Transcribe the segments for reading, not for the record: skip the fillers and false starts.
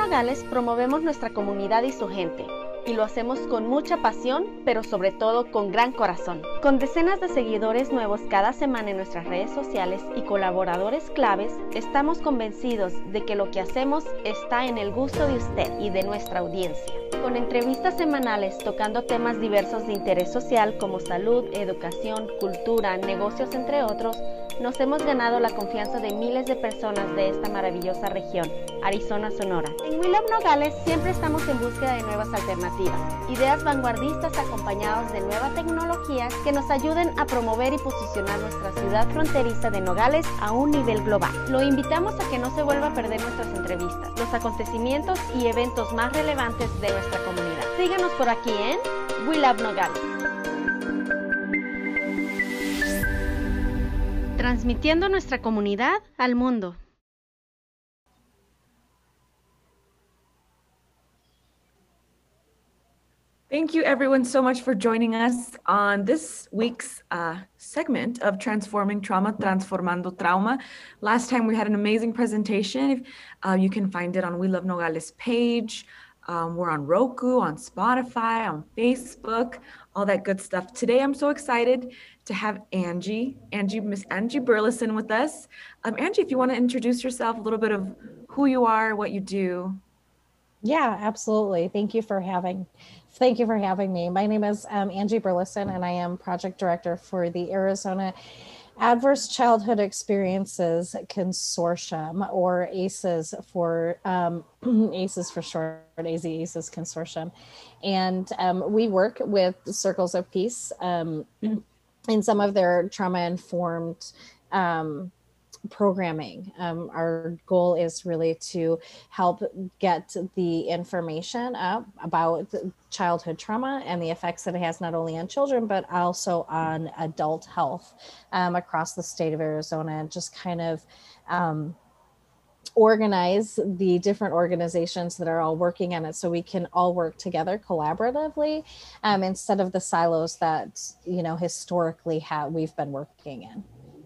Nogales promovemos nuestra comunidad y su gente, y lo hacemos con mucha pasión, pero sobre todo con gran corazón. Con decenas de seguidores nuevos cada semana en nuestras redes sociales y colaboradores claves, estamos convencidos de que lo que hacemos está en el gusto de usted y de nuestra audiencia. Con entrevistas semanales tocando temas diversos de interés social como salud, educación, cultura, negocios, entre otros, nos hemos ganado la confianza de miles de personas de esta maravillosa región, Arizona, Sonora. En We Love Nogales siempre estamos en búsqueda de nuevas alternativas, ideas vanguardistas acompañados de nueva tecnología que nos ayuden a promover y posicionar nuestra ciudad fronteriza de Nogales a un nivel global. Lo invitamos a que no se vuelva a perder nuestras entrevistas, los acontecimientos y eventos más relevantes de nuestra comunidad. Síganos por aquí en We Love Nogales. Transmitiendo nuestra comunidad al mundo. Thank you everyone so much for joining us on this week's segment of Transforming Trauma, Transformando Trauma. Last time we had an amazing presentation. You can find it on We Love Nogales page. We're on Roku, on Spotify, on Facebook, all that good stuff. Today, I'm so excited to have Miss Angie Burleson with us. Angie, if you want to introduce yourself, a little bit of who you are, what you do. Yeah, absolutely. Thank you for having me. My name is Angie Burleson, and I am project director for the Arizona Adverse Childhood Experiences Consortium, or ACEs for ACEs for short, ACEs Consortium. And we work with Circles of Peace in some of their trauma-informed programming. Our goal is really to help get the information up about childhood trauma and the effects that it has not only on children, but also on adult health across the state of Arizona, and just kind of organize the different organizations that are all working on it so we can all work together collaboratively instead of the silos that, historically we've been working in.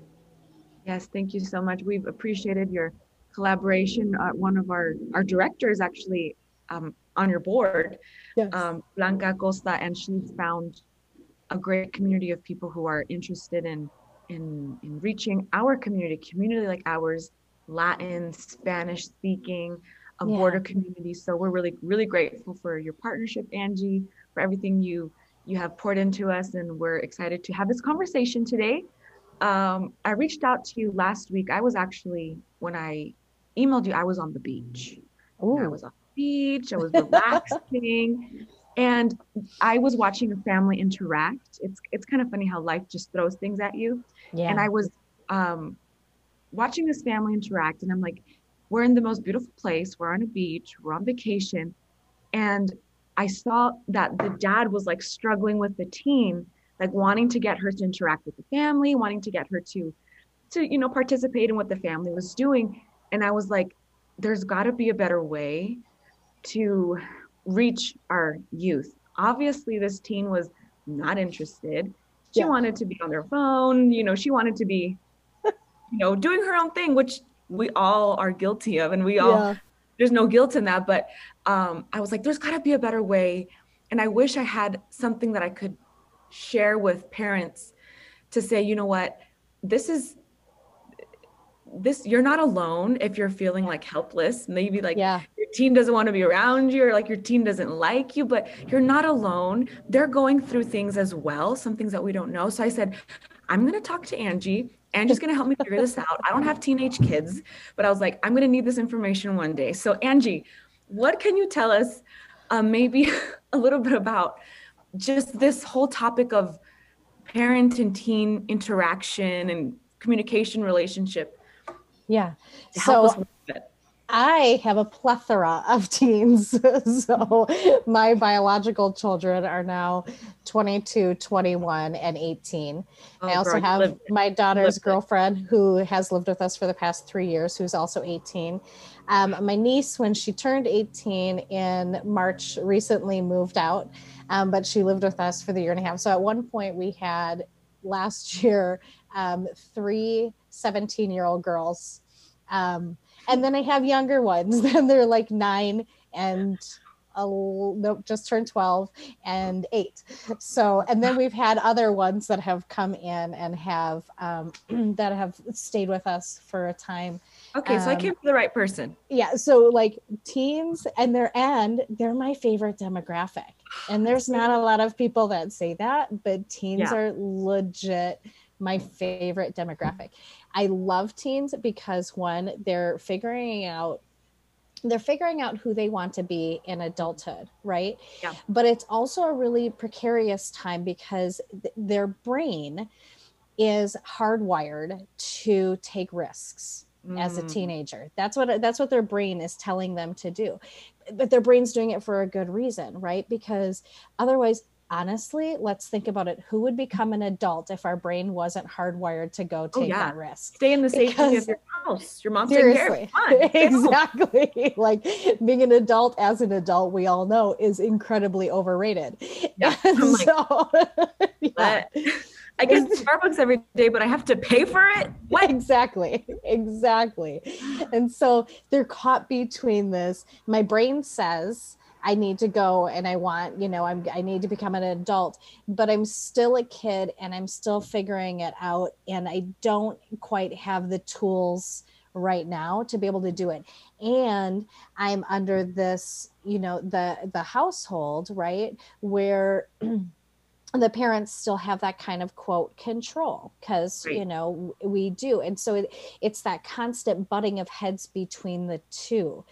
Yes, thank you so much. We've appreciated your collaboration. One of our directors actually on your board, yes. Blanca Costa, and she's found a great community of people who are interested in reaching our community like ours, Latin, Spanish speaking, a border community. So we're really, really grateful for your partnership, Angie, for everything you have poured into us, and we're excited to have this conversation today. I reached out to you last week. I was actually, when I emailed you, I was on the beach. I was on the beach, I was relaxing, and I was watching a family interact. It's kind of funny how life just throws things at you. Yeah. And I was watching this family interact, and I'm like, we're in the most beautiful place. We're on a beach, we're on vacation. And I saw that the dad was like struggling with the teen, like wanting to get her to interact with the family, wanting to get her to participate in what the family was doing. And I was like, there's got to be a better way to reach our youth. Obviously, this teen was not interested. She wanted to be on their phone. She wanted to be, doing her own thing, which we all are guilty of. And we all, there's no guilt in that. But I was like, there's got to be a better way. And I wish I had something that I could share with parents to say, you know what, this, you're not alone if you're feeling like helpless, maybe like your teen doesn't want to be around you, or like your teen doesn't like you, but you're not alone. They're going through things as well, some things that we don't know. So I said, I'm going to talk to Angie. Angie's going to help me figure this out. I don't have teenage kids, but I was like, I'm going to need this information one day. So Angie, what can you tell us maybe a little bit about just this whole topic of parent and teen interaction and communication relationship? Yeah. So I have a plethora of teens. So my biological children are now 22, 21, and 18. I also have my daughter's girlfriend who has lived with us for the past 3 years, who's also 18. My niece, when she turned 18 in March, recently moved out, but she lived with us for the year and a half. So at one point we had last year 3 17-year-old girls. And And then I have younger ones. Then they're like 9 and nope, just turned 12 and 8. So, and then we've had other ones that have come in and have that have stayed with us for a time. Okay, so I came to the right person. Yeah, so like teens, and they're my favorite demographic. And there's not a lot of people that say that, but teens are legit my favorite demographic. I love teens because one, they're figuring out who they want to be in adulthood, right? Yeah. But it's also a really precarious time because their brain is hardwired to take risks as a teenager. That's what their brain is telling them to do. But their brain's doing it for a good reason, right? Because otherwise, honestly, let's think about it. Who would become an adult if our brain wasn't hardwired to go take that risk? Stay in the safety of your house. Your mom's taking care of you. Exactly. Like being an adult as an adult, we all know is incredibly overrated. Yeah. I get Starbucks every day, but I have to pay for it? What? Exactly. And so they're caught between this. My brain says, I need to go and I want, I need to become an adult, but I'm still a kid and I'm still figuring it out. And I don't quite have the tools right now to be able to do it. And I'm under this, the household, right, where the parents still have that kind of quote control because, we do. And so it's that constant butting of heads between the two.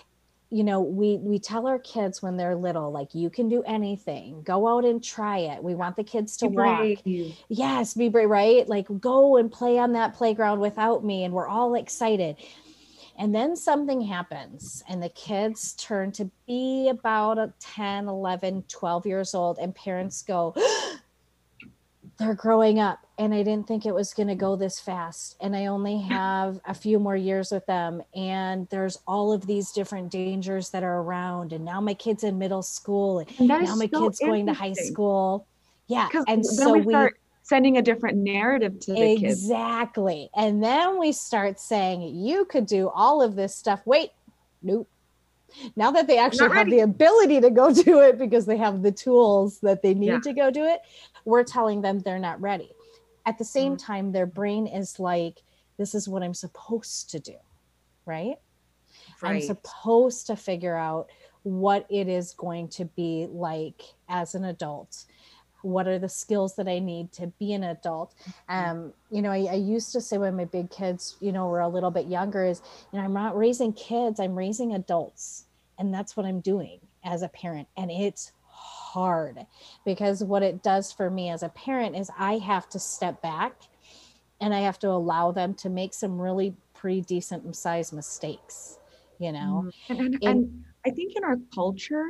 We tell our kids when they're little, like, you can do anything, go out and try it. We want the kids to walk. Yes, be brave, right? Like, go and play on that playground without me. And we're all excited. And then something happens and the kids turn to be about 10, 11, 12 years old and parents go, they're growing up and I didn't think it was going to go this fast. And I only have a few more years with them. And there's all of these different dangers that are around. And now my kid's in middle school and now my kid's going to high school. Yeah. And so we start sending a different narrative to the kids. Exactly. And then we start saying, you could do all of this stuff. Wait, nope. Now that they actually have the ability to go do it because they have the tools that they need to go do it, we're telling them they're not ready. At the same time, their brain is like, this is what I'm supposed to do, right? I'm supposed to figure out what it is going to be like as an adult. What are the skills that I need to be an adult? I used to say when my big kids, were a little bit younger is, I'm not raising kids, I'm raising adults. And that's what I'm doing as a parent. And it's hard because what it does for me as a parent is I have to step back and I have to allow them to make some really pretty decent sized mistakes, And I think in our culture,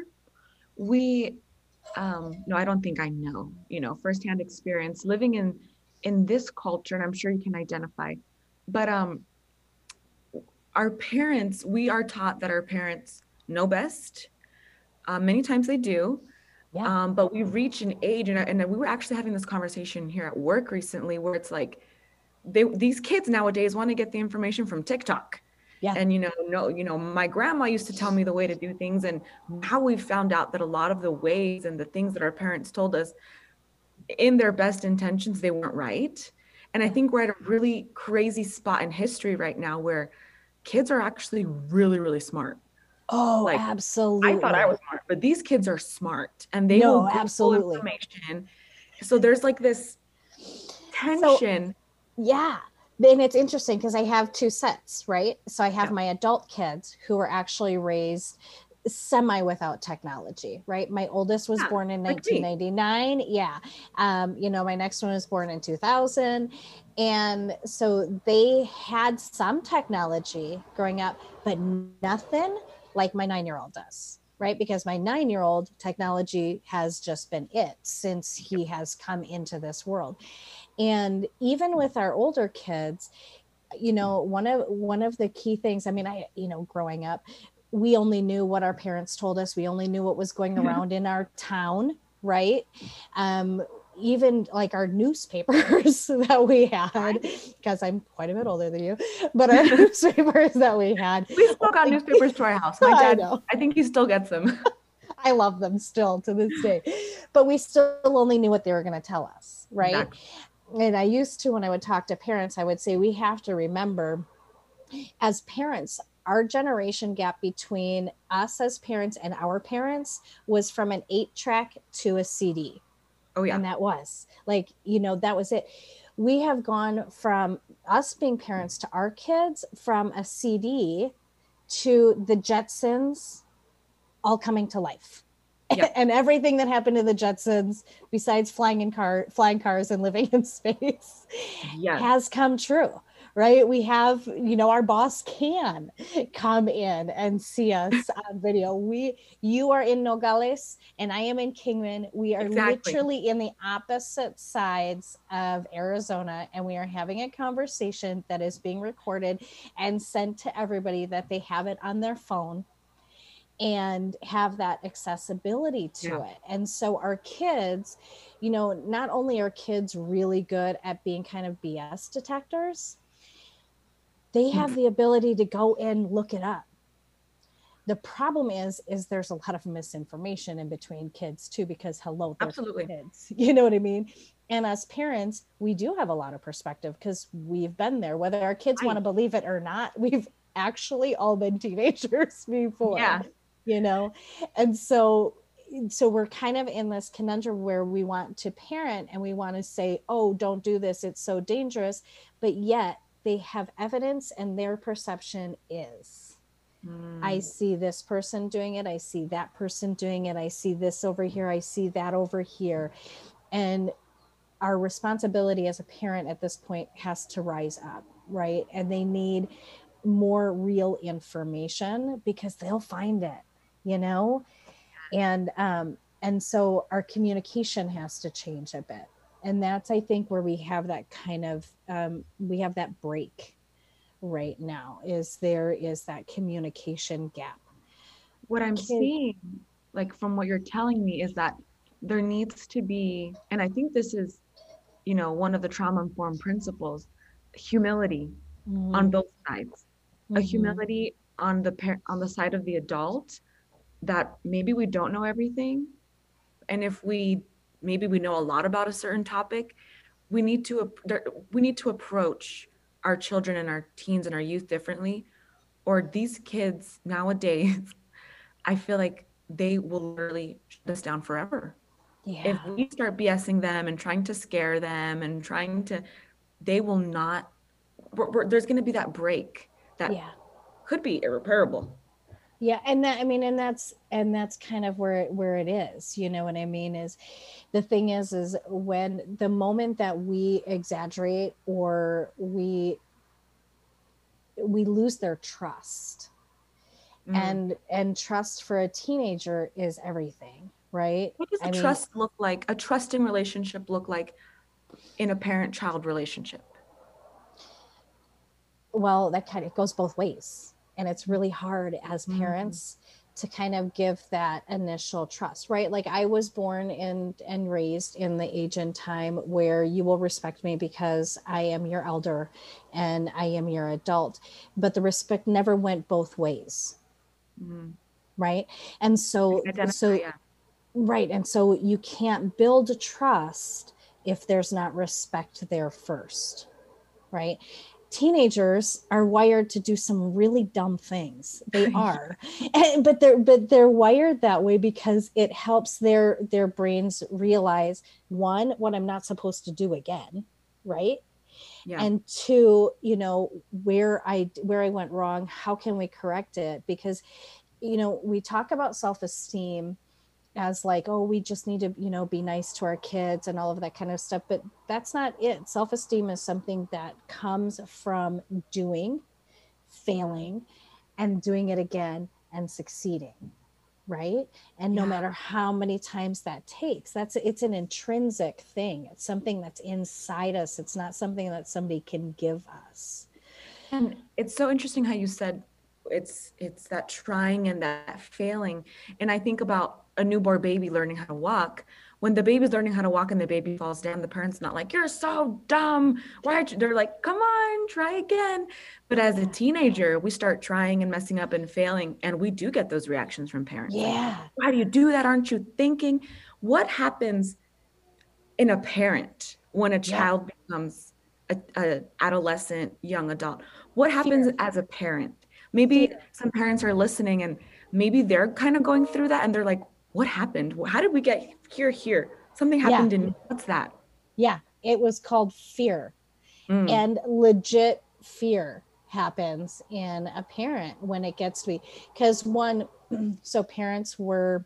I don't think I know, firsthand experience living in this culture, and I'm sure you can identify, but our parents, we are taught that our parents know best. Many times they do, but we reach an age, and we were actually having this conversation here at work recently where it's like, these kids nowadays want to get the information from TikTok. Yeah. And, my grandma used to tell me the way to do things. And now we've found out that a lot of the ways and the things that our parents told us in their best intentions, they weren't right. And I think we're at a really crazy spot in history right now where kids are actually really, really smart. Oh, absolutely. I thought I was smart, but these kids are smart and they will get full information. So there's like this tension. And it's interesting because I have two sets, right? So I have my adult kids who were actually raised semi without technology, right? My oldest was born in 1999. My next one was born in 2000. And so they had some technology growing up, but nothing like my 9-year-old does, right? Because my 9-year-old technology has just been it since he has come into this world. And even with our older kids, one of the key things, growing up, we only knew what our parents told us. We only knew what was going around in our town, right? even like our newspapers that we had, because I'm quite a bit older than you, but our newspapers that we had. We still got newspapers to our house. My dad, I think he still gets them. I love them still to this day, but we still only knew what they were going to tell us, right? Exactly. And I used to, when I would talk to parents, I would say, we have to remember as parents, our generation gap between us as parents and our parents was from an 8-track to a CD. Oh yeah. And that was like, you know, that was it. We have gone from us being parents to our kids from a CD to the Jetsons all coming to life. Yep. And everything that happened to the Jetsons, besides flying cars and living in space, has come true, right? We have, you know, our boss can come in and see us on video. You are in Nogales and I am in Kingman. We are literally in the opposite sides of Arizona, and we are having a conversation that is being recorded and sent to everybody that they have it on their phone and have that accessibility to it. And so our kids, you know, not only are kids really good at being kind of BS detectors, they have the ability to go and look it up. The problem is there's a lot of misinformation in between kids too, because they're kids, you know what I mean? And as parents, we do have a lot of perspective because we've been there, whether our kids want to believe it or not. We've actually all been teenagers before. Yeah. You know, and so we're kind of in this conundrum where we want to parent and we want to say, oh, don't do this, it's so dangerous, but yet they have evidence and their perception is, I see this person doing it, I see that person doing it, I see this over here, I see that over here. And our responsibility as a parent at this point has to rise up, right? And they need more real information because they'll find it, you know? And so our communication has to change a bit. And that's, I think, where we have that kind of, we have that break right now, is that communication gap. What I'm seeing, like from what you're telling me, is that there needs to be, and I think this is, you know, one of the trauma-informed principles, humility on both sides. A humility on the side of the adult, that maybe we don't know everything, and if maybe we know a lot about a certain topic, we need to approach our children and our teens and our youth differently, or these kids nowadays, I feel like they will literally shut us down forever. If we start BSing them and trying to scare them and they will not, there's going to be that break that could be irreparable. Yeah. And that, I mean, and that's kind of where it is, you know what I mean? Is the thing is when the moment that we exaggerate or we lose their trust, and trust for a teenager is everything, right? What does trust look like? A trusting relationship look like in a parent-child relationship? Well, that kind of goes both ways. And it's really hard as parents to kind of give that initial trust, right? Like I was born and raised in the age and time where you will respect me because I am your elder and I am your adult, but the respect never went both ways. Right. And so, right. And so you can't build trust if there's not respect there first. Right. Teenagers are wired to do some really dumb things. They are, but they're wired that way because it helps their brains realize, one, what I'm not supposed to do again, right? Yeah. And two, you know, where I went wrong, how can we correct it? Because, you know, we talk about self-esteem as like, oh, we just need to, you know, be nice to our kids and all of that kind of stuff. But that's not it. Self-esteem is something that comes from doing, failing, and doing it again and succeeding. Right. And no matter how many times that takes, it's an intrinsic thing. It's something that's inside us. It's not something that somebody can give us. And it's so interesting how you said it's that trying and that failing. And I think about a newborn baby learning how to walk. when the baby's learning how to walk and the baby falls down, the parent's not like, you're so dumb. Why? They're like, come on, try again. But as a teenager, we start trying and messing up and failing. And we do get those reactions from parents. Yeah. Like, why do you do that? Aren't you thinking? What happens in a parent when a child becomes a adolescent, young adult? What happens as a parent? Maybe some parents are listening and maybe they're kind of going through that and they're like, what happened? How did we get here? Something happened in me. What's that? Yeah, it was called fear. And legit fear happens in a parent when it gets to be, because so parents were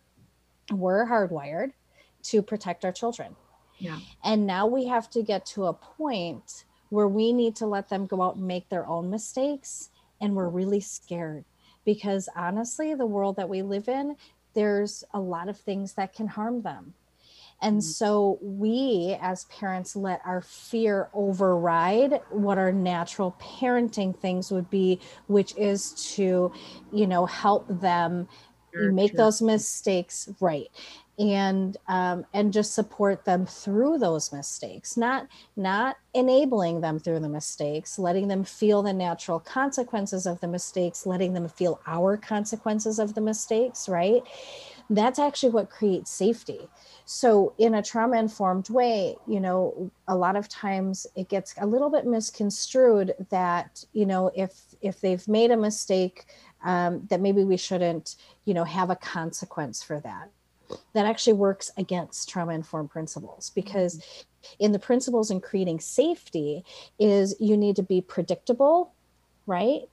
hardwired to protect our children. Yeah. And now we have to get to a point where we need to let them go out and make their own mistakes. And we're really scared because honestly, the world that we live in, there's a lot of things that can harm them. And so we as parents let our fear override what our natural parenting things would be, which is to, help them make those mistakes right. And just support them through those mistakes, not enabling them through the mistakes, letting them feel the natural consequences of the mistakes, letting them feel our consequences of the mistakes, right? That's actually what creates safety. So in a trauma-informed way, a lot of times it gets a little bit misconstrued that, if they've made a mistake, that maybe we shouldn't, have a consequence for that. That actually works against trauma-informed principles, because in the principles in creating safety is you need to be predictable, right?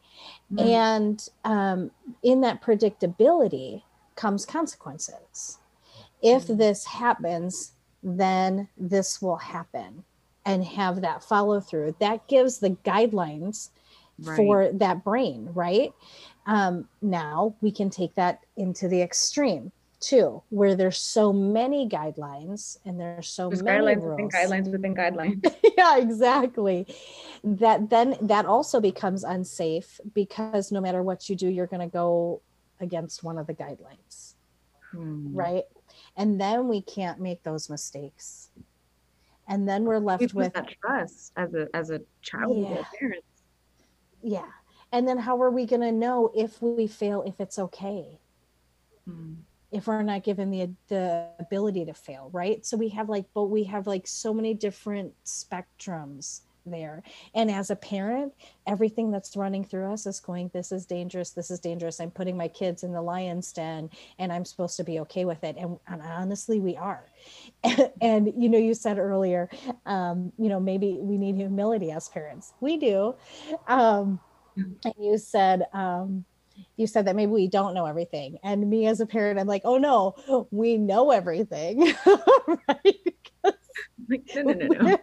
And in that predictability comes consequences. If this happens, then this will happen, and have that follow through. That gives the guidelines for that brain, right? Now we can take that into the extreme too, where there's so many guidelines and there's so many guidelines rules. within guidelines. Yeah, exactly. That also becomes unsafe, because no matter what you do, you're going to go against one of the guidelines, right? And then we can't make those mistakes. And then we're left with that trust as a child and parent. Yeah. And then how are we going to know if we fail, if it's okay? If we're not given the ability to fail, right? So we have so many different spectrums there. And as a parent, everything that's running through us is going, this is dangerous. I'm putting my kids in the lion's den and I'm supposed to be okay with it. And honestly, we are. And, you said earlier, maybe we need humility as parents. We do. And you said that maybe we don't know everything. And me as a parent, I'm like, oh no, we know everything. Right? No.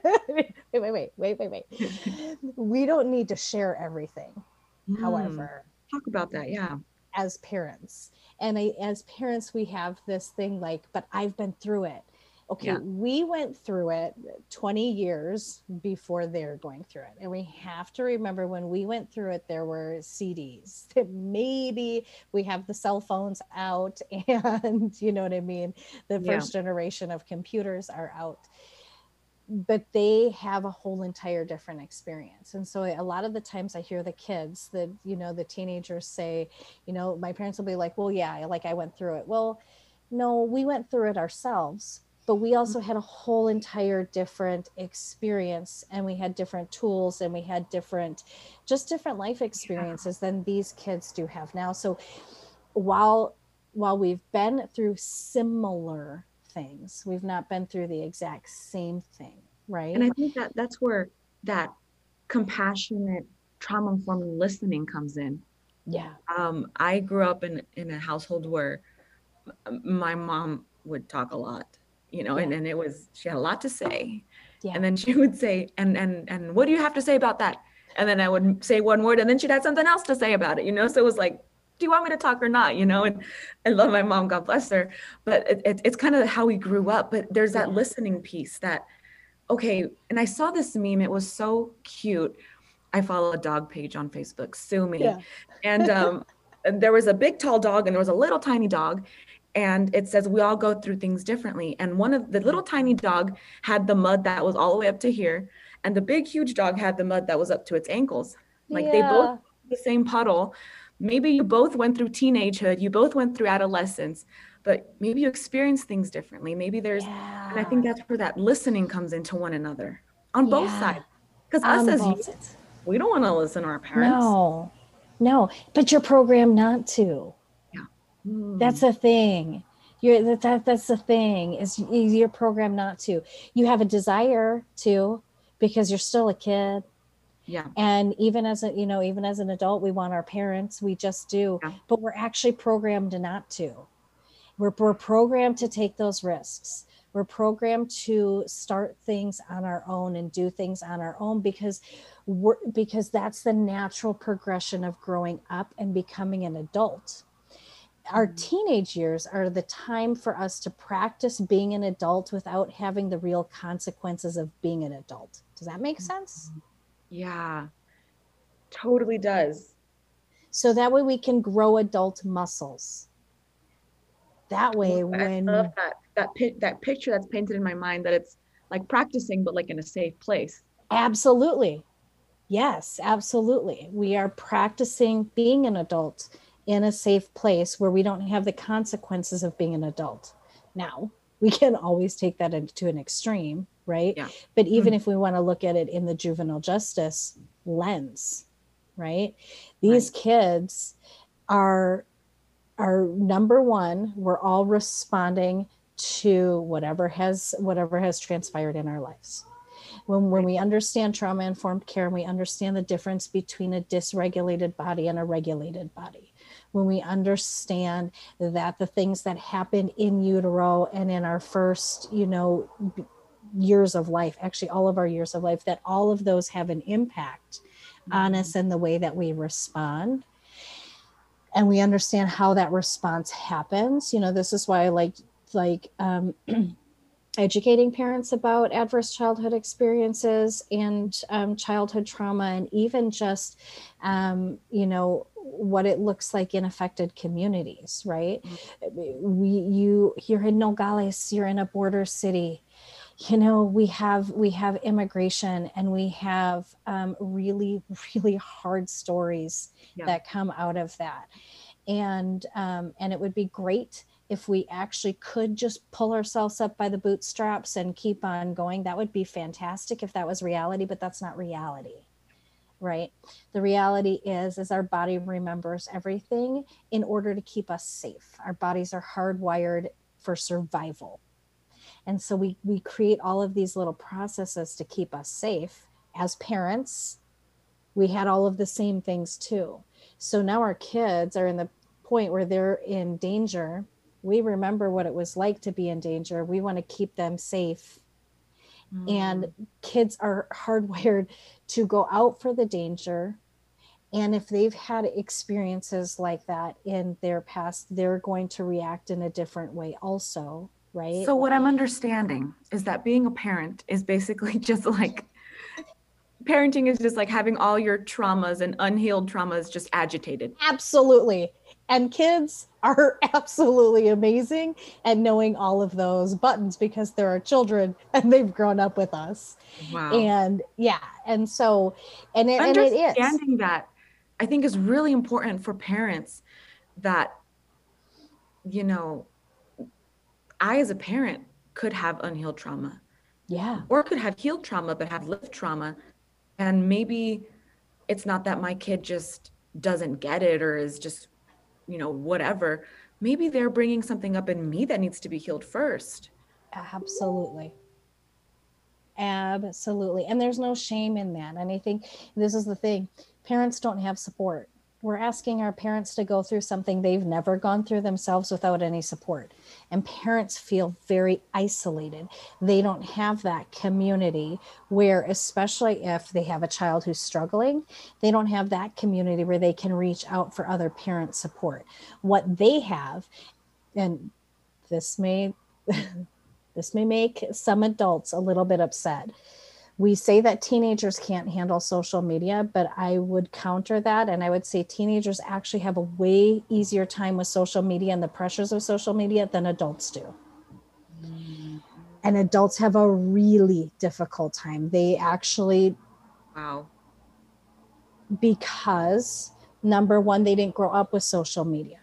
Wait. We don't need to share everything. However, talk about that. Yeah. As parents, as parents, we have this thing like, but I've been through it. Okay, we went through it 20 years before they're going through it. And we have to remember, when we went through it, there were CDs. Maybe we have the cell phones out, and you know what I mean? The first generation of computers are out. But they have a whole entire different experience. And so a lot of the times I hear the kids, the teenagers say, my parents will be like, well, yeah, like I went through it. Well, no, we went through it ourselves. But we also had a whole entire different experience, and we had different tools, and we had different life experiences than these kids do have now. So while we've been through similar things, we've not been through the exact same thing, right? And I think that's where that compassionate, trauma-informed listening comes in. Yeah. I grew up in a household where my mom would talk a lot. And she had a lot to say. Yeah. And then she would say, and what do you have to say about that? And then I would say one word, and then she'd have something else to say about it, So it was like, do you want me to talk or not? And I love my mom, God bless her. But it's kind of how we grew up. But there's that listening piece that, okay. And I saw this meme. It was so cute. I follow a dog page on Facebook, Sue Me. Yeah. And there was a big, tall dog, and there was a little tiny dog. And it says we all go through things differently. And one of the little tiny dog had the mud that was all the way up to here, and the big huge dog had the mud that was up to its ankles. Like they both the same puddle. Maybe you both went through teenagehood, you both went through adolescence, but maybe you experience things differently. Maybe there's, and I think that's where that listening comes into one another on both sides. Because us as youth, we don't want to listen to our parents. No, but you're programmed not to. That's the thing. That's the thing is you're programmed not to. You have a desire to, because you're still a kid. Yeah. And even as an adult, we want our parents, we just do, but we're actually programmed not to. We're programmed to take those risks. We're programmed to start things on our own and do things on our own because that's the natural progression of growing up and becoming an adult. Our teenage years are the time for us to practice being an adult without having the real consequences of being an adult. Does that make sense? Yeah, totally does. So that way we can grow adult muscles. That way, when I love that picture that's painted in my mind, that it's like practicing, but like in a safe place. Absolutely. Yes, absolutely. We are practicing being an adult in a safe place where we don't have the consequences of being an adult. Now, we can always take that into an extreme, right? Yeah. But even if we want to look at it in the juvenile justice lens, right? These kids are number one, we're all responding to whatever has transpired in our lives. When we understand trauma-informed care, and we understand the difference between a dysregulated body and a regulated body, when we understand that the things that happen in utero and in our first, years of life, actually all of our years of life, that all of those have an impact on us and the way that we respond. And we understand how that response happens. This is why I like educating parents about adverse childhood experiences and childhood trauma, and even just, what it looks like in affected communities, right? You're in Nogales, you're in a border city. We have immigration, and we have really, really hard stories that come out of that. And it would be great if we actually could just pull ourselves up by the bootstraps and keep on going. That would be fantastic if that was reality, but that's not reality, right? The reality is our body remembers everything in order to keep us safe. Our bodies are hardwired for survival. And so we create all of these little processes to keep us safe. As parents, we had all of the same things too. So now our kids are in the point where they're in danger. We remember what it was like to be in danger. We want to keep them safe. And kids are hardwired to go out for the danger. And if they've had experiences like that in their past, they're going to react in a different way also, right? So what I'm understanding is that being a parent is basically just like, parenting is just like having all your traumas and unhealed traumas just agitated. Absolutely. And kids are absolutely amazing at knowing all of those buttons because they're our children and they've grown up with us. Wow. And and so, and it is. Understanding that, I think, is really important for parents, that, I as a parent could have unhealed trauma. Yeah. Or could have healed trauma, but have lived trauma. And maybe it's not that my kid just doesn't get it or is just, whatever. Maybe they're bringing something up in me that needs to be healed first. Absolutely. Absolutely. And there's no shame in that. And I think this is the thing. Parents don't have support. We're asking our parents to go through something they've never gone through themselves without any support. And parents feel very isolated. They don't have that community where, especially if they have a child who's struggling, they don't have that community where they can reach out for other parent support. What they have, and this may make some adults a little bit upset, We say that teenagers can't handle social media, but I would counter that. And I would say teenagers actually have a way easier time with social media and the pressures of social media than adults do. And adults have a really difficult time. They actually, wow, because number one, they didn't grow up with social media,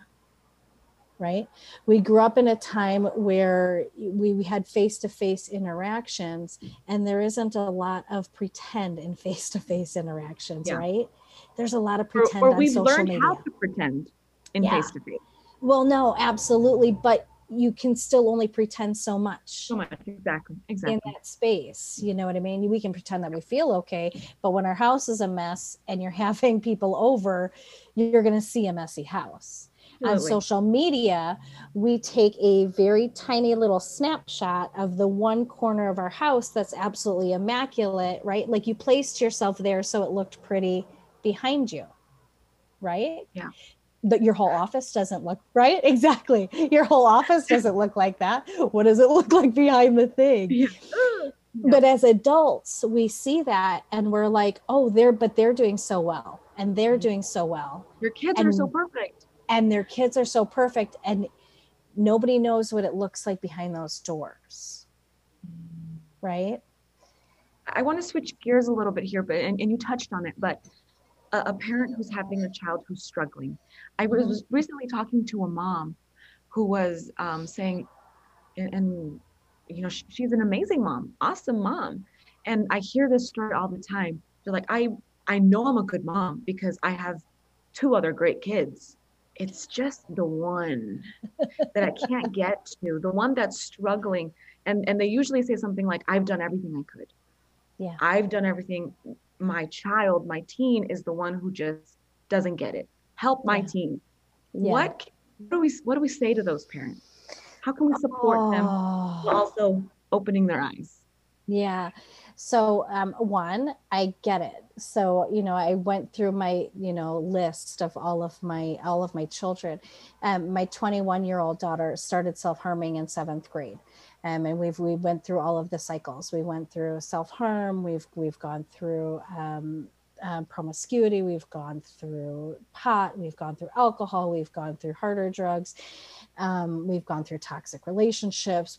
right? We grew up in a time where we had face-to-face interactions, and there isn't a lot of pretend in face-to-face interactions, right? There's a lot of pretend on social media. Or we've learned how to pretend in face-to-face. Well, no, absolutely. But you can still only pretend so much. Exactly. In that space, you know what I mean? We can pretend that we feel okay, but when our house is a mess and you're having people over, you're going to see a messy house. Absolutely. On social media, we take a very tiny little snapshot of the one corner of our house that's absolutely immaculate, right? Like you placed yourself there so it looked pretty behind you, right? Yeah. Your whole office doesn't look right. Exactly. Your whole office doesn't look like that. What does it look like behind the thing? Yeah. But as adults, we see that and we're like, oh, they're doing so well. And they're doing so well. Your kids are so perfect. And their kids are so perfect. And nobody knows what it looks like behind those doors. Right? I want to switch gears a little bit here, but and you touched on it, but a parent who's having a child who's struggling. I was recently talking to a mom who was saying, and you know, she's an amazing mom, awesome mom. And I hear this story all the time. They're like, I know I'm a good mom because I have 2 other great kids. It's just the one that I can't get to, the one that's struggling. And they usually say something like, I've done everything I could. Yeah. I've done everything. My child, my teen is the one who just doesn't get it. Help my teen. Yeah. What do we say to those parents? How can we support them while also opening their eyes? Yeah. So one, I get it. So, you know, I went through my, you know, list of all of my children. My 21-year-old daughter started self-harming in 7th grade. And we went through all of the cycles. We went through self-harm. We've gone through promiscuity. We've gone through pot. We've gone through alcohol. We've gone through harder drugs. We've gone through toxic relationships.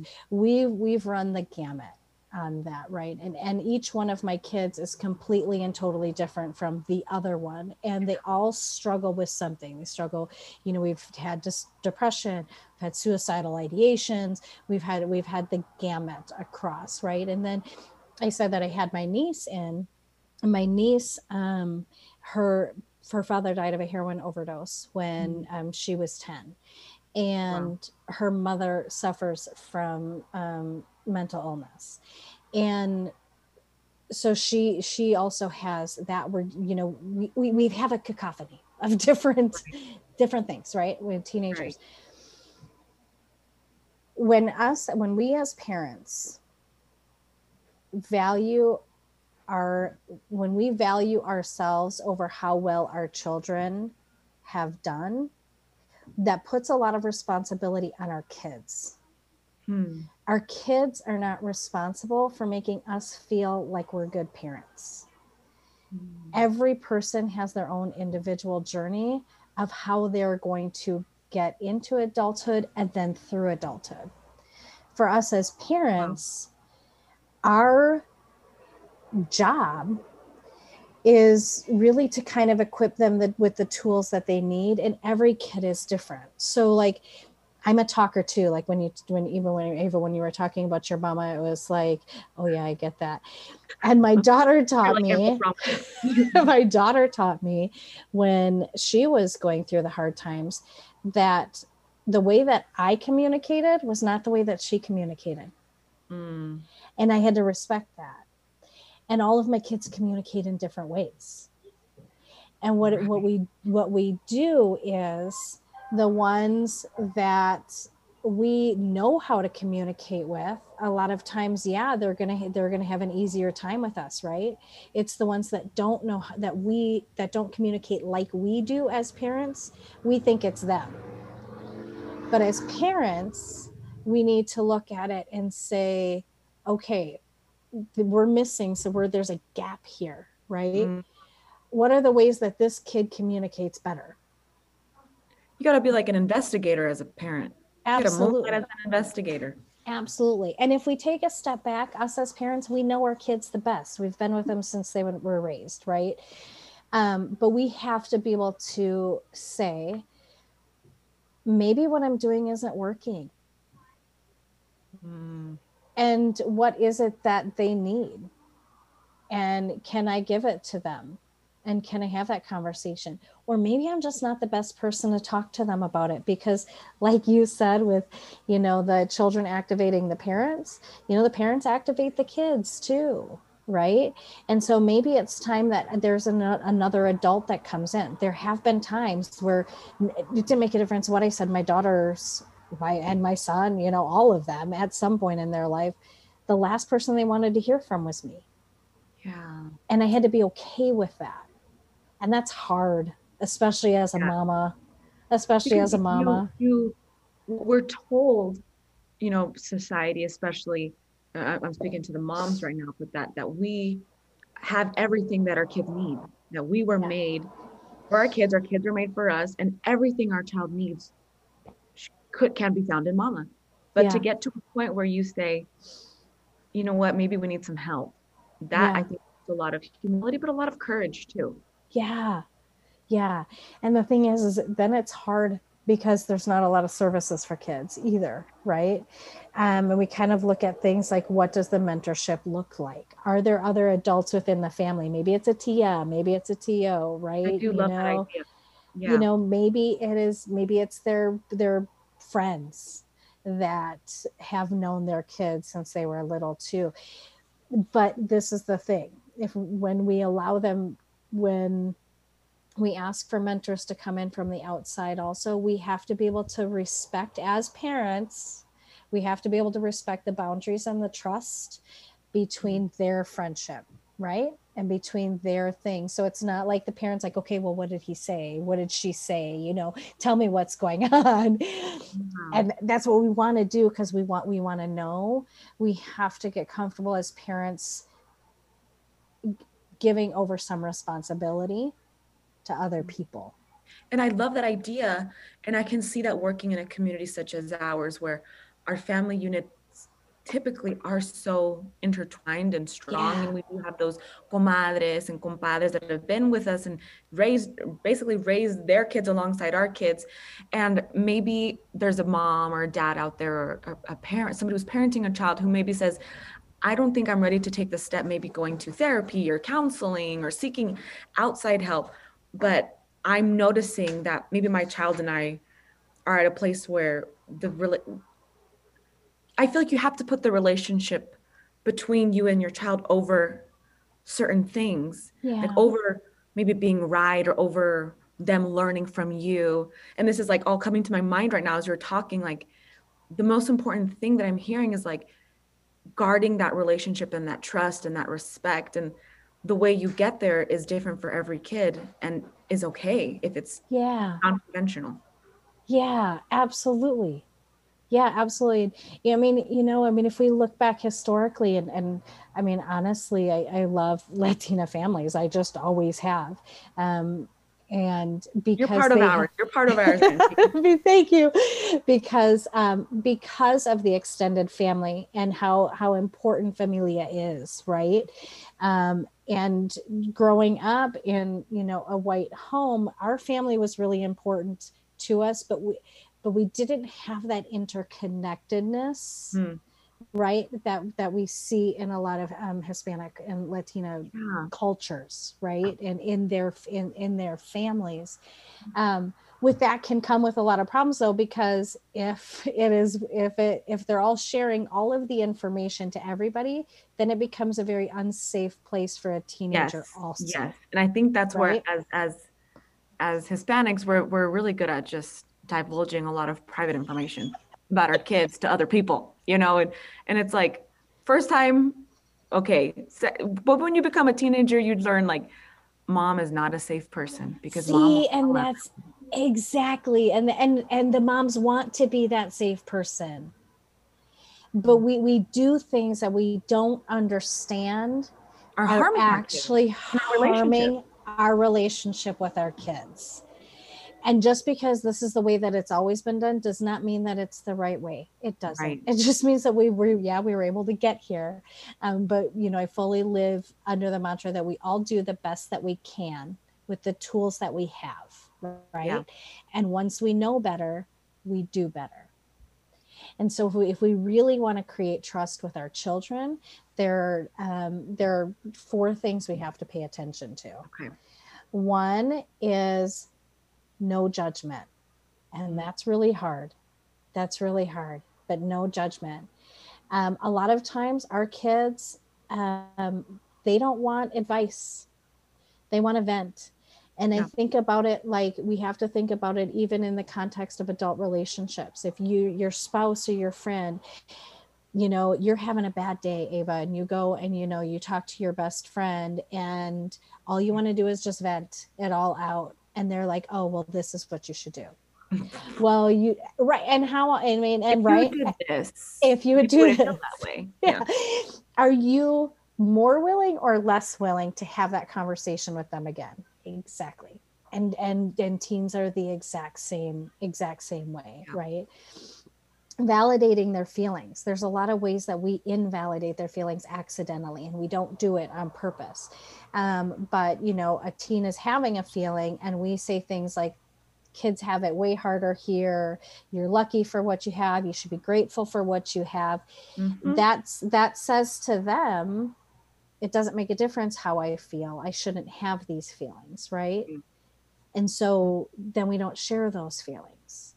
We've run the gamut on that, right? And each one of my kids is completely and totally different from the other one, and they all struggle with something. They struggle, you know, we've had depression, we've had suicidal ideations, we've had the gamut across, right? And then I said that I had my niece in, and my niece, her father died of a heroin overdose when she was 10, and her mother suffers from mental illness. And so she also has that, where, you know, we have a cacophony of different things, right? With teenagers. Right. When we as parents value ourselves over how well our children have done, that puts a lot of responsibility on our kids. Our kids are not responsible for making us feel like we're good parents. Every person has their own individual journey of how they're going to get into adulthood and then through adulthood. For us as parents, our job is really to kind of equip them with the tools that they need, and every kid is different. So like, I'm a talker too. Like when you were talking about your mama, it was like, oh yeah, I get that. And my daughter taught me, when she was going through the hard times, that the way that I communicated was not the way that she communicated. And I had to respect that. And all of my kids communicate in different ways. And what we do is, the ones that we know how to communicate with, a lot of times, they're gonna have an easier time with us, right? It's the ones that don't know, that don't communicate like we do as parents. We think it's them. But as parents, we need to look at it and say, okay, we're missing. So there's a gap here, right? What are the ways that this kid communicates better? You got to be like an investigator as a parent. Absolutely. As an investigator. Absolutely. And if we take a step back, us as parents, we know our kids the best. We've been with them since they were raised, right? But we have to be able to say, maybe what I'm doing isn't working. And what is it that they need? And can I give it to them? And can I have that conversation? Or maybe I'm just not the best person to talk to them about it, because like you said, with, the children activating the parents, the parents activate the kids too, right? And so maybe it's time that there's another adult that comes in. There have been times where it didn't make a difference what I said. My daughters and my son, all of them at some point in their life, the last person they wanted to hear from was me. Yeah. And I had to be okay with that. And that's hard, especially as a mama, We're told, society, especially, I'm speaking to the moms right now, but that we have everything that our kids need, that we were made for our kids are made for us, and everything our child needs can be found in mama. But to get to a point where you say, you know what, maybe we need some help, that I think is a lot of humility, but a lot of courage too. Yeah. And the thing is then it's hard because there's not a lot of services for kids either, right? And we kind of look at things like, what does the mentorship look like? Are there other adults within the family? Maybe it's a Tia, maybe it's a TO, right? I do love that idea. Yeah. Maybe it's their friends that have known their kids since they were little too. But this is the thing. When we ask for mentors to come in from the outside also, we have to be able to respect, as parents, we have to be able to respect the boundaries and the trust between their friendship, right? And between their things. So it's not like the parents like, okay, well, what did he say? What did she say? Tell me what's going on. And that's what we want to do, because we want to know. We have to get comfortable as parents giving over some responsibility to other people. And I love that idea. And I can see that working in a community such as ours, where our family units typically are so intertwined and strong. And we do have those comadres and compadres that have been with us and raised their kids alongside our kids. And maybe there's a mom or a dad out there, or a parent, somebody who's parenting a child who maybe says, I don't think I'm ready to take the step, maybe going to therapy or counseling or seeking outside help. But I'm noticing that maybe my child and I are at a place where I feel like you have to put the relationship between you and your child over certain things, like over maybe being right, or over them learning from you. And this is like all coming to my mind right now as you're talking. Like, the most important thing that I'm hearing is like guarding that relationship and that trust and that respect. And the way you get there is different for every kid, and is okay if it's unconventional. Yeah, absolutely. Yeah, absolutely. If we look back historically, and I mean, honestly, I love Latina families. I just always have. And because you're part of ours. Thank you. Because of the extended family and how important familia is, right? And growing up in, a white home, our family was really important to us, but we didn't have that interconnectedness, right? That we see in a lot of Hispanic and Latino cultures, right? And in their families. With that can come with a lot of problems though, because if they're all sharing all of the information to everybody, then it becomes a very unsafe place for a teenager also. Yes. And I think that's where as Hispanics, we're really good at just divulging a lot of private information about our kids to other people, and it's like, first time, okay. But when you become a teenager, you learn like, mom is not a safe person, because that's exactly. And the moms want to be that safe person. but we do things that we don't understand are actually harming our relationship with our kids. And just because this is the way that it's always been done does not mean that it's the right way. It doesn't. Right. It just means that we were able to get here. But, you know, I fully live under the mantra that we all do the best that we can with the tools that we have, right? Yeah. And once we know better, we do better. And so if we really want to create trust with our children, there are 4 things we have to pay attention to. Okay. One is no judgment. And that's really hard. But no judgment. A lot of times our kids, they don't want advice. They want to vent. And I think about it like we have to think about it even in the context of adult relationships. If your spouse or your friend, you know, you're having a bad day, Ava, and you go and, you know, you talk to your best friend and all you want to do is just vent it all out. And they're like, oh, well, this is what you should do. Well, right. And how, I mean, and right. If you would do this that way. Yeah. Are you more willing or less willing to have that conversation with them again? Exactly. And teens are the exact same way, right? Validating their feelings. There's a lot of ways that we invalidate their feelings accidentally, and we don't do it on purpose. But, you know, a teen is having a feeling and we say things like, kids have it way harder here. You're lucky for what you have. You should be grateful for what you have. Mm-hmm. That says to them, it doesn't make a difference how I feel. I shouldn't have these feelings, right? Mm-hmm. And so then we don't share those feelings.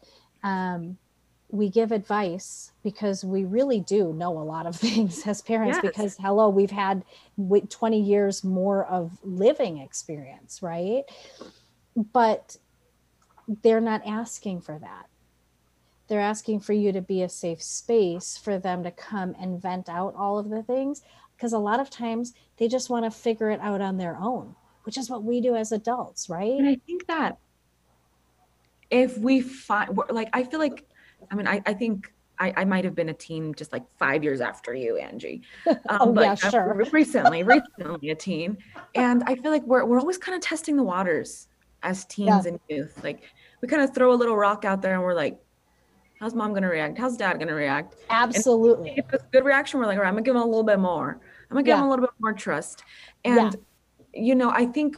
We give advice because we really do know a lot of things as parents, because we've had 20 years more of living experience, right? But they're not asking for that. They're asking for you to be a safe space for them to come and vent out all of the things, because a lot of times they just want to figure it out on their own, which is what we do as adults, right? And I think that if we find, like, I feel like, I mean, I think I might have been a teen just like 5 years after you, Angie. Sure. Recently a teen. And I feel like we're always kind of testing the waters as teens and youth. Like we kind of throw a little rock out there and we're like, how's mom going to react? How's dad going to react? Absolutely. If it's a good reaction, we're like, all right, I'm going to give them a little bit more. I'm going to give them a little bit more trust. And, you know, I think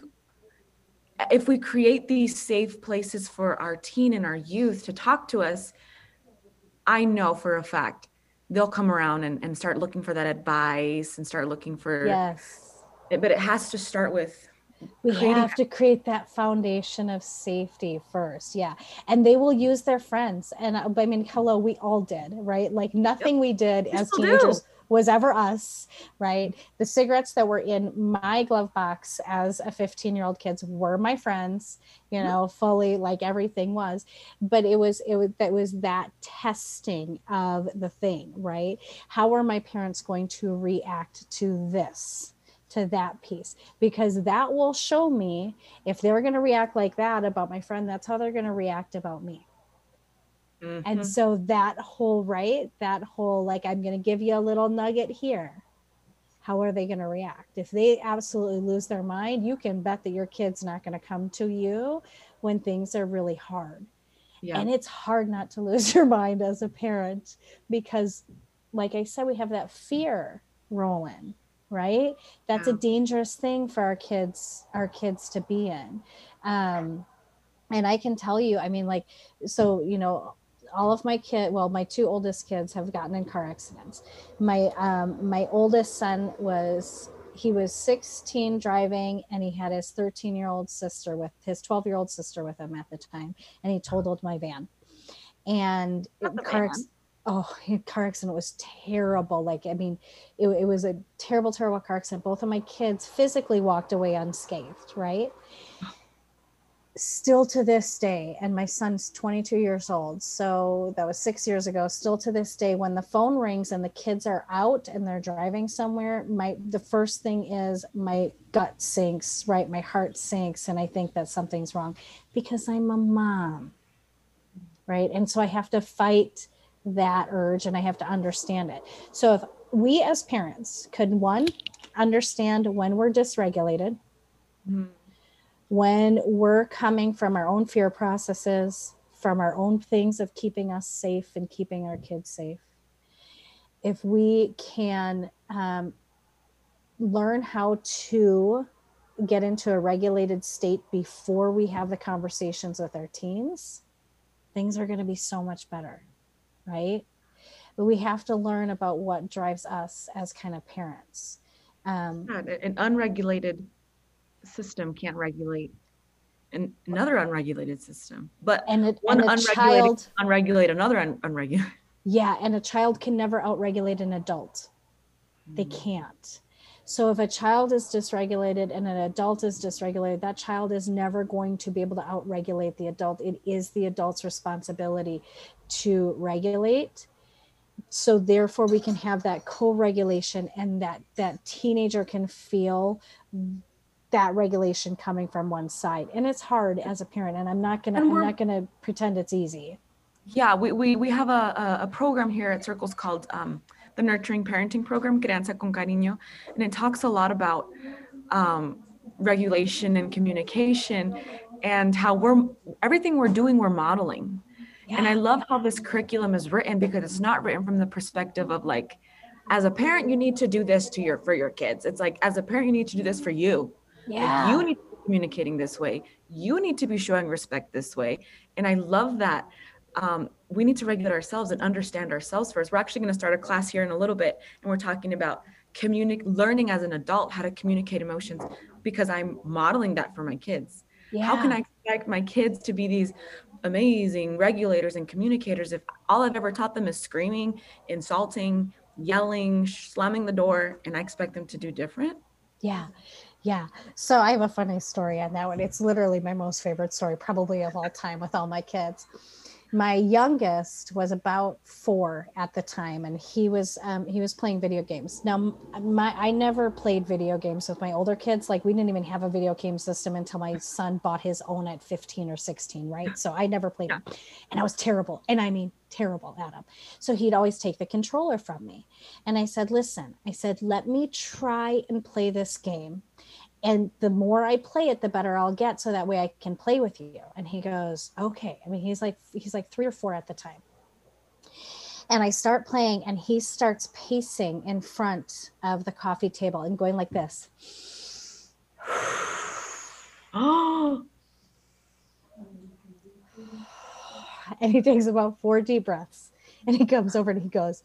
if we create these safe places for our teen and our youth to talk to us, I know for a fact they'll come around and start looking for that advice and start looking for, but it has to start with, we have to create that foundation of safety first. Yeah. And they will use their friends. And I mean, hello, we all did, right? Like nothing we did as teenagers was ever us, right? The cigarettes that were in my glove box as a 15-year-old kids were my friends, you know, fully, like everything was, but it was that testing of the thing, right? How are my parents going to react to this? To that piece, because that will show me if they're going to react like that about my friend, that's how they're going to react about me. Mm-hmm. And so that whole, like, I'm going to give you a little nugget here. How are they going to react? If they absolutely lose their mind, you can bet that your kid's not going to come to you when things are really hard. Yeah. And it's hard not to lose your mind as a parent, because like I said, we have that fear rolling. Right? That's a dangerous thing for our kids to be in. And I can tell you, I mean, like, so, you know, all of my my 2 oldest kids have gotten in car accidents. My oldest son was 16 driving, and he had his 13-year-old sister with his 12-year-old sister with him at the time. And he totaled my van. And car accident was terrible. Like, I mean, it was a terrible car accident. Both of my kids physically walked away unscathed, right? Still to this day, and my son's 22 years old, so that was 6 years ago. Still to this day, when the phone rings and the kids are out and they're driving somewhere, the first thing is my gut sinks, right? My heart sinks, and I think that something's wrong because I'm a mom, right? And so I have to fight that urge and I have to understand it. So if we as parents could, one, understand when we're dysregulated, when we're coming from our own fear processes, from our own things of keeping us safe and keeping our kids safe. If we can learn how to get into a regulated state before we have the conversations with our teens, things are going to be so much better, right? But we have to learn about what drives us as kind of parents. An unregulated system can't regulate another unregulated system, but unregulate another unregulated. Yeah, and a child can never outregulate an adult. They can't. So if a child is dysregulated and an adult is dysregulated, that child is never going to be able to outregulate the adult. It is the adult's responsibility to regulate. So therefore we can have that co-regulation, and that teenager can feel that regulation coming from one side. And it's hard as a parent, and I'm not gonna pretend it's easy. Yeah, we have a program here at Circles called the Nurturing Parenting Program, Crianza con Cariño, and it talks a lot about regulation and communication, and how everything we're doing, we're modeling. Yeah. And I love how this curriculum is written, because it's not written from the perspective of like, as a parent, you need to do this for your kids. It's like, as a parent, you need to do this for you. Yeah. Like, you need to be communicating this way. You need to be showing respect this way. And I love that. We need to regulate ourselves and understand ourselves first. We're actually going to start a class here in a little bit, and we're talking about learning as an adult how to communicate emotions, because I'm modeling that for my kids. Yeah. How can I expect my kids to be these amazing regulators and communicators if all I've ever taught them is screaming, insulting, yelling, slamming the door, and I expect them to do different? Yeah. Yeah. So I have a funny story on that one. It's literally my most favorite story, probably of all time, with all my kids. My youngest was about 4 at the time, and he was playing video games. Now, I never played video games with my older kids. Like, we didn't even have a video game system until my son bought his own at 15 or 16, right? So I never played them. And I was terrible. And I mean, terrible at them. So he'd always take the controller from me. And I said, listen, let me try and play this game. And the more I play it, the better I'll get, so that way I can play with you. And he goes, okay. I mean, he's like 3 or 4 at the time. And I start playing, and he starts pacing in front of the coffee table and going like this. Oh. And he takes about 4 deep breaths, and he comes over and he goes,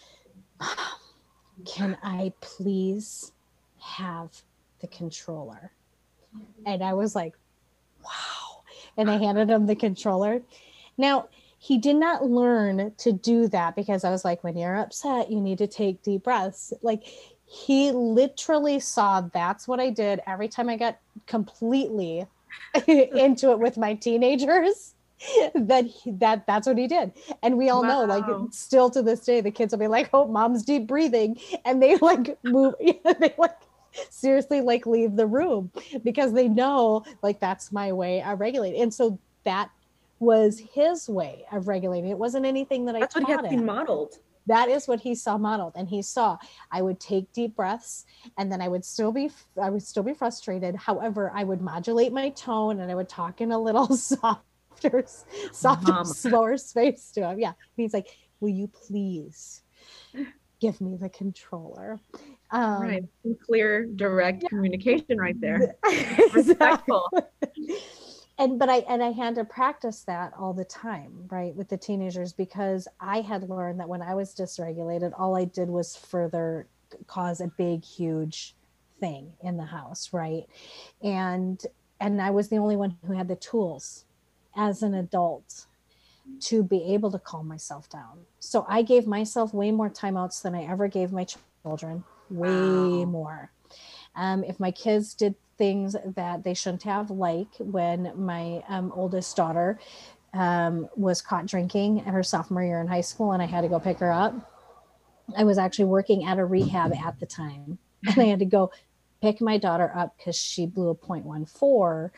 can I please have the controller? And I was like, wow. And I handed him the controller. Now, he did not learn to do that, because I was like, when you're upset, you need to take deep breaths. Like, he literally saw that's what I did every time I got completely into it with my teenagers. That's what he did. And we all know, like, still to this day, the kids will be like, oh, mom's deep breathing, and they like move, they like seriously like leave the room, because they know, like, that's my way of regulating. And so that was his way of regulating. It wasn't anything that I taught him. That's what he had seen modeled. That is what he saw modeled. And he saw I would take deep breaths, and then I would still be frustrated. However, I would modulate my tone, and I would talk in a little softer, slower space to him. Yeah. And he's like, will you please give me the controller? Right. Clear, direct communication right there. Exactly. But I had to practice that all the time, right, with the teenagers, because I had learned that when I was dysregulated, all I did was further cause a big, huge thing in the house, right? And I was the only one who had the tools as an adult to be able to calm myself down. So I gave myself way more timeouts than I ever gave my children, way more. If my kids did things that they shouldn't have, like when my oldest daughter was caught drinking at her sophomore year in high school, and I had to go pick her up. I was actually working at a rehab at the time, and I had to go pick my daughter up because she blew a .14,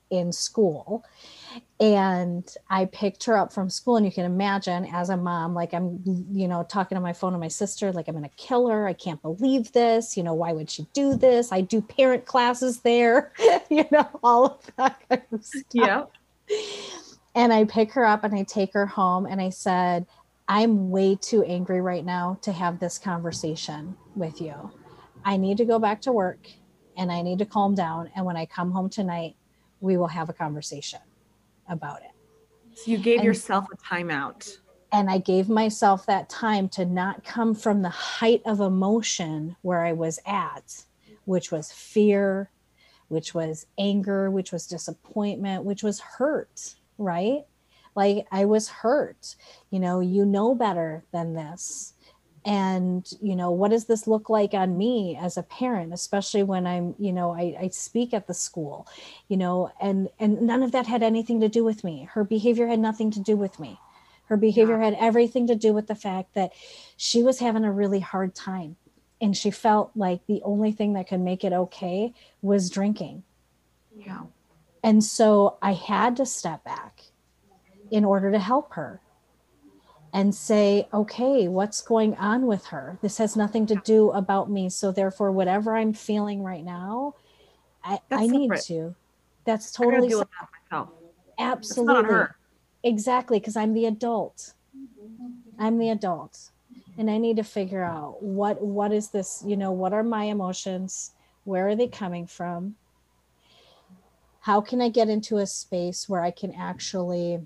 in school. And I picked her up from school, and you can imagine as a mom, like I'm, talking on my phone to my sister, like I'm going to kill her. I can't believe this. Why would she do this? I do parent classes there, all of that kind of stuff. Yeah. And I pick her up and I take her home, and I said, I'm way too angry right now to have this conversation with you. I need to go back to work and I need to calm down. And when I come home tonight, we will have a conversation about it. So you gave yourself a timeout. And I gave myself that time to not come from the height of emotion where I was at, which was fear, which was anger, which was disappointment, which was hurt, right? Like I was hurt, you know better than this. And, what does this look like on me as a parent, especially when I'm, I speak at the school, and none of that had anything to do with me. Her behavior had nothing to do with me. Her behavior had everything to do with the fact that she was having a really hard time. And she felt like the only thing that could make it okay was drinking. Yeah. And so I had to step back in order to help her and say, okay, what's going on with her? This has nothing to do about me. So therefore, whatever I'm feeling right now, I need to. That's totally deal with that myself. Absolutely. It's not her. Exactly, because I'm the adult. I'm the adult. And I need to figure out what is this, what are my emotions? Where are they coming from? How can I get into a space where I can actually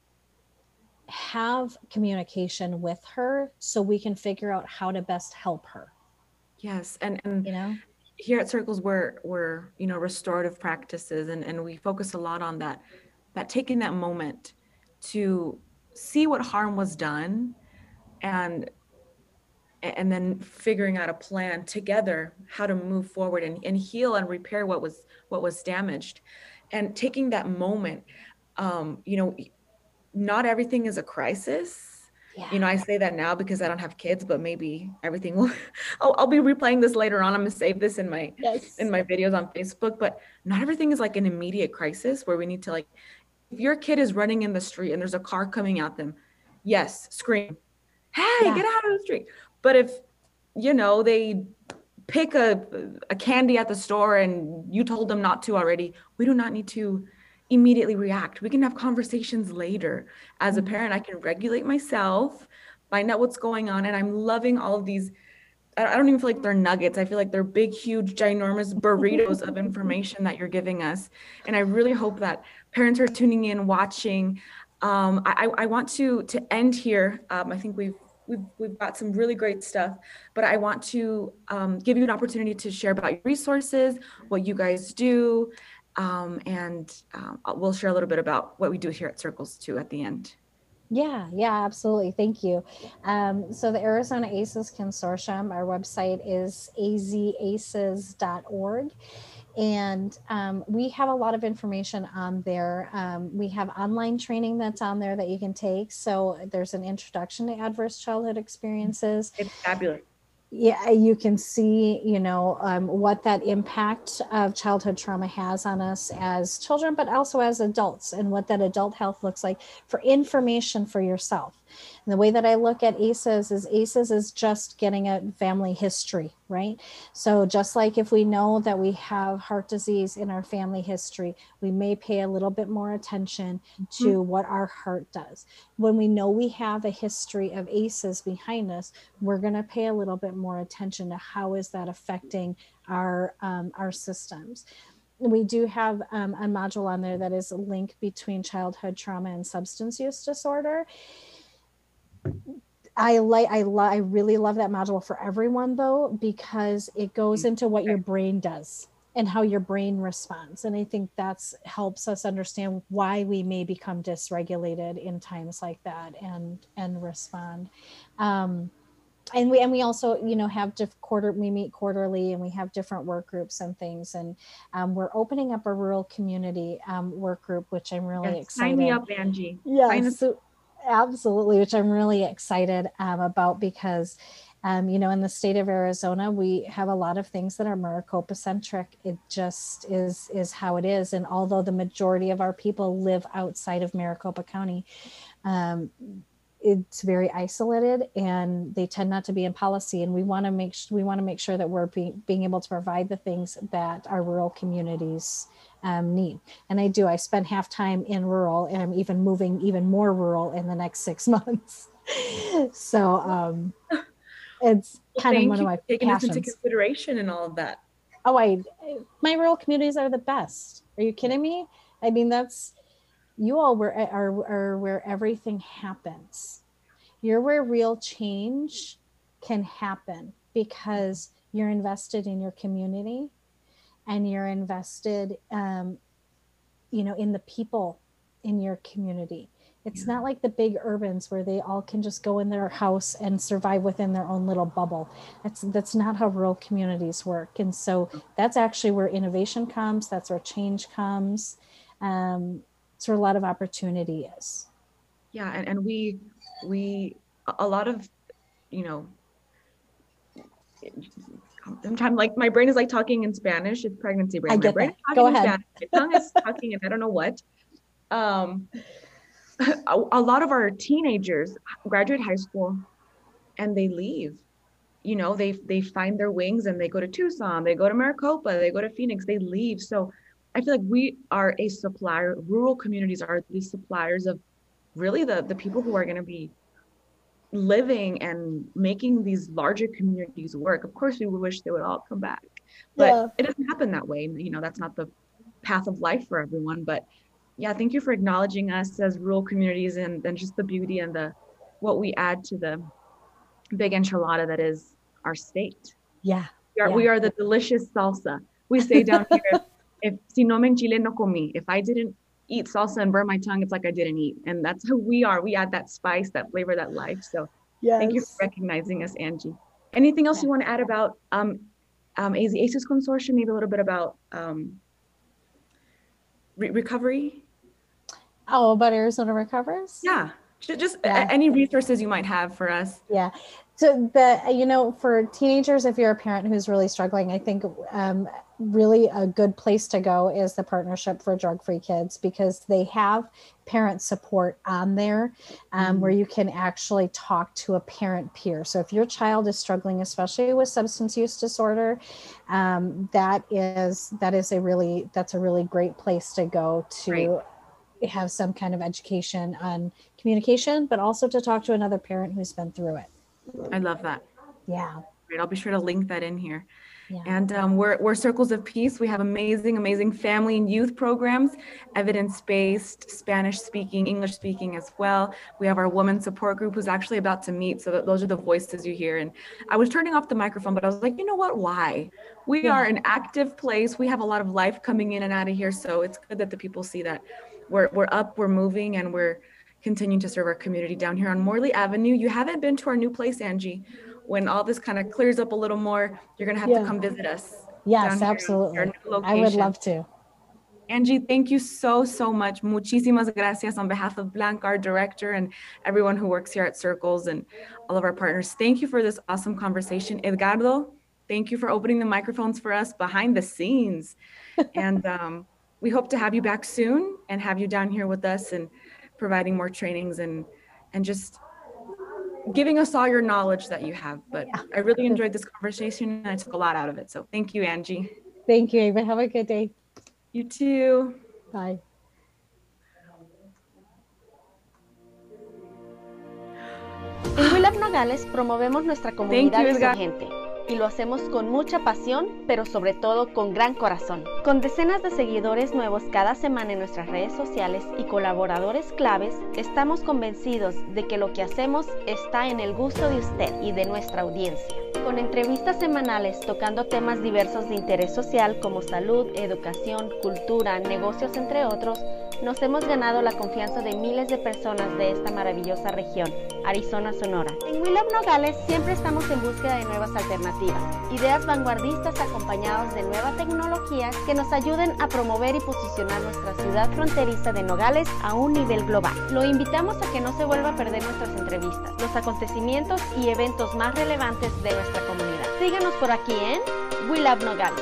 have communication with her so we can figure out how to best help her? Yes. And here at Circles, we're restorative practices, and we focus a lot on that taking that moment to see what harm was done and then figuring out a plan together how to move forward and heal and repair what was damaged, and taking that moment. Not everything is a crisis. Yeah. I say that now because I don't have kids, but maybe everything will, I'll be replaying this later on. I'm going to save this in my videos on Facebook, but not everything is like an immediate crisis where we need to, like, if your kid is running in the street and there's a car coming at them, yes, scream, hey, get out of the street. But if, they pick a candy at the store and you told them not to already, we do not need to immediately react. We can have conversations later. As a parent, I can regulate myself, find out what's going on. And I'm loving all of these. I don't even feel like they're nuggets. I feel like they're big, huge, ginormous burritos of information that you're giving us. And I really hope that parents are tuning in, watching. I want to end here. I think we've got some really great stuff, but I want to give you an opportunity to share about your resources, what you guys do, and we'll share a little bit about what we do here at Circles too at the end. Yeah, absolutely. Thank you. So the Arizona ACEs Consortium, our website is azaces.org. And we have a lot of information on there. We have online training that's on there that you can take. So there's an introduction to adverse childhood experiences. It's fabulous. Yeah, you can see, what that impact of childhood trauma has on us as children, but also as adults, and what that adult health looks like for information for yourself. And the way that I look at ACEs is just getting a family history, right? So just like if we know that we have heart disease in our family history, we may pay a little bit more attention to what our heart does. When we know we have a history of ACEs behind us, we're going to pay a little bit more attention to how is that affecting our systems. We do have a module on there that is a link between childhood trauma and substance use disorder. I really love that module for everyone though, because it goes into what your brain does and how your brain responds. And I think that's helps us understand why we may become dysregulated in times like that and respond. And we also, have we meet quarterly, and we have different work groups and things. And we're opening up a rural community work group, which I'm really excited. Sign me up, Angie. Yes. Absolutely, which I'm really excited about because, you know, in the state of Arizona, we have a lot of things that are Maricopa centric. It just is how it is. And although the majority of our people live outside of Maricopa County, it's very isolated and they tend not to be in policy. And we want to make sure that we're being able to provide the things that our rural communities need. And I spend half time in rural, and I'm even moving even more rural in the next 6 months. So it's kind of one of my taking passions. this into consideration and all of that. Oh, my rural communities are the best. Are you kidding me? I mean, you all are where everything happens. You're where real change can happen because you're invested in your community and you're invested, you know, in the people in your community. It's not like the big urbans where they all can just go in their house and survive within their own little bubble. That's not how rural communities work. And so that's actually where innovation comes. That's where change comes. It's where a lot of opportunity is. Yeah, and we a lot of, you know, sometimes like my brain is like talking in Spanish. It's pregnancy brain. I get that. Go ahead. My tongue is talking and I don't know what. A lot of our teenagers graduate high school and they leave. You know, they find their wings and they go to Tucson, they go to Maricopa, they go to Phoenix, they leave. So I feel like we are a supplier. Rural communities are the suppliers of really the people who are going to be living and making these larger communities work. Of course, we would wish they would all come back, but it doesn't happen that way. You know, that's not the path of life for everyone. But yeah, thank you for acknowledging us as rural communities and just the beauty and what we add to the big enchilada that is our state. Yeah. We are the delicious salsa. We say down here, si no me enchile, no comí. If I didn't eat salsa and burn my tongue, it's like I didn't eat. And that's who we are. We add that spice, that flavor, that life. So thank you for recognizing us, Angie. Anything else you want to add about ACES Consortium? Maybe a little bit about recovery? Oh, about Arizona Recovers? Yeah. Just any resources you might have for us. Yeah. So you know, for teenagers, if you're a parent who's really struggling, I think really a good place to go is the Partnership for Drug-Free Kids, because they have parent support on there where you can actually talk to a parent peer. So if your child is struggling, especially with substance use disorder, that's a really great place to go to have some kind of education on communication, but also to talk to another parent who's been through it. I love that. Yeah. Great. I'll be sure to link that in here. Yeah. And we're Circles of Peace. We have amazing family and youth programs, evidence-based, Spanish-speaking, English-speaking as well. We have our women support group who's actually about to meet. So those are the voices you hear. And I was turning off the microphone, but I was like, you know what? Why? We are an active place. We have a lot of life coming in and out of here. So it's good that the people see that we're up, we're moving, and we're continuing to serve our community down here on Morley Avenue. You haven't been to our new place, Angie. When all this kind of clears up a little more, you're going to have to come visit us. Yes, absolutely. I would love to. Angie, thank you so much. Muchísimas gracias on behalf of Blanca, our director, and everyone who works here at Circles and all of our partners. Thank you for this awesome conversation. Edgardo, thank you for opening the microphones for us behind the scenes. And we hope to have you back soon and have you down here with us and providing more trainings and just giving us all your knowledge that you have. But I really enjoyed this conversation and I took a lot out of it. So thank you, Angie. Thank you, Ava. Have a good day. You too. Bye. En We Love Nogales promovemos nuestra comunidad y su gente. Y lo hacemos con mucha pasión, pero sobre todo con gran corazón. Con decenas de seguidores nuevos cada semana en nuestras redes sociales y colaboradores claves, estamos convencidos de que lo que hacemos está en el gusto de usted y de nuestra audiencia. Con entrevistas semanales tocando temas diversos de interés social como salud, educación, cultura, negocios, entre otros, nos hemos ganado la confianza de miles de personas de esta maravillosa región, Arizona, Sonora. En We Love Nogales siempre estamos en búsqueda de nuevas alternativas, ideas vanguardistas acompañadas de nueva tecnología que nos ayuden a promover y posicionar nuestra ciudad fronteriza de Nogales a un nivel global. Lo invitamos a que no se vuelva a perder nuestras entrevistas, los acontecimientos y eventos más relevantes de nuestra comunidad. Síganos por aquí en We Love Nogales.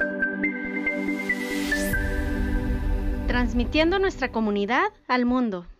Transmitiendo nuestra comunidad al mundo.